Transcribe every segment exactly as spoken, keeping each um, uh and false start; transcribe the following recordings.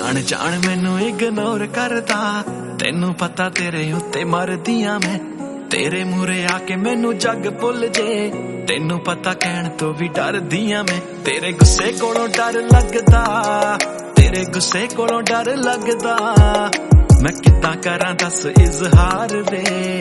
जान जान मैनू इग्नोर करदा, तेनू पता तेरे उत्ते मरदियां मैं, तेरे मूरे आके मैनू जग भुल जे, तेनू पता कहण तो भी डरदियां मैं, तेरे गुस्से कोलों डर लगदा, तेरे गुस्से कोलों डर लगदा, मैं किद्दां करां दस इजहार वे,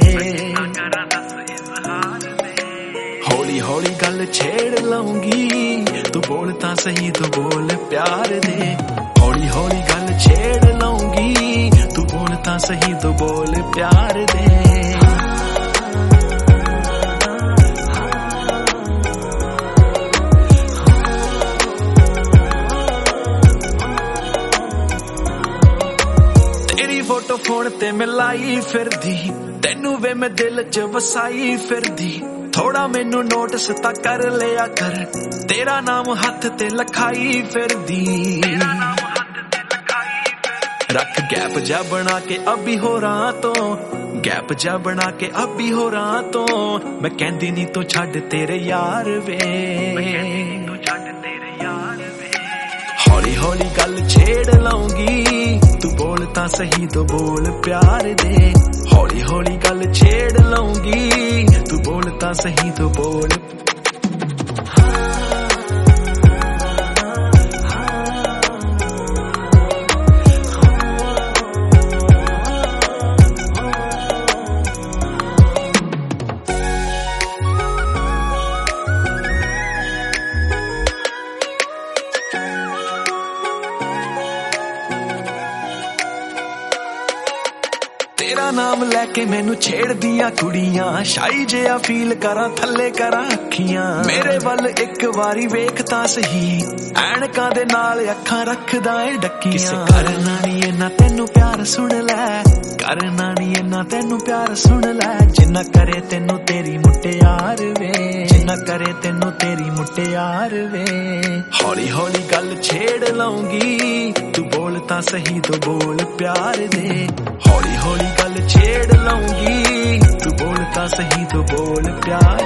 हौली हौली गल छेड़ लऊंगी, तू बोल तां सही तू बोल प्यार दे, हौली हौली गल छेड़ लऊंगी, तू बोल तां सही तू बोल प्यार दे। तेरी फोटो फोन ते मैं लाई फिरदी, तेनू वे मैं दिल च वसाई फिरदी, थोड़ा मैनू नोटिस ता कर लिया कर, तेरा नाम हथ ते लखाई फिरदी, रख गैप जा बना के अभी हो रहा तो, गैप जा बना के अभी हो रहा तो, मैं कहंदी नी तू छड्ड तेरे यार वे, हौली हौली गल छेड़ लऊंगी, तू बोल तां सही तो बोल प्यार दे, हौली हौली गल छेड़ लऊंगी, तू बोल तां सही तो बोल। तेरा नाम लैके मैनू छेड़ दियां कुड़ियां, शाई जिहा फील करा थल्ले करा अखियां, मेरे वल एक वारी वेख तां सही, ऐनकां दे नाल अखां रखदा ए डक्कियां, किसे करना नी इन्ना तेनू प्यार सुन लै, करना नी इन्ना तेनू प्यार सुन लै, जिन्ना करे तेनू तेरी मुटियार वे, जिन्ना करे तेनू तेरी मुटियार वे, हौली हौली गल छेड़ लऊंगी, तू बोल तां सही तो बोल प्यार दे, हौली हौली गल छेड़ लऊंगी, तू बोल तां सही तो बोल प्यार।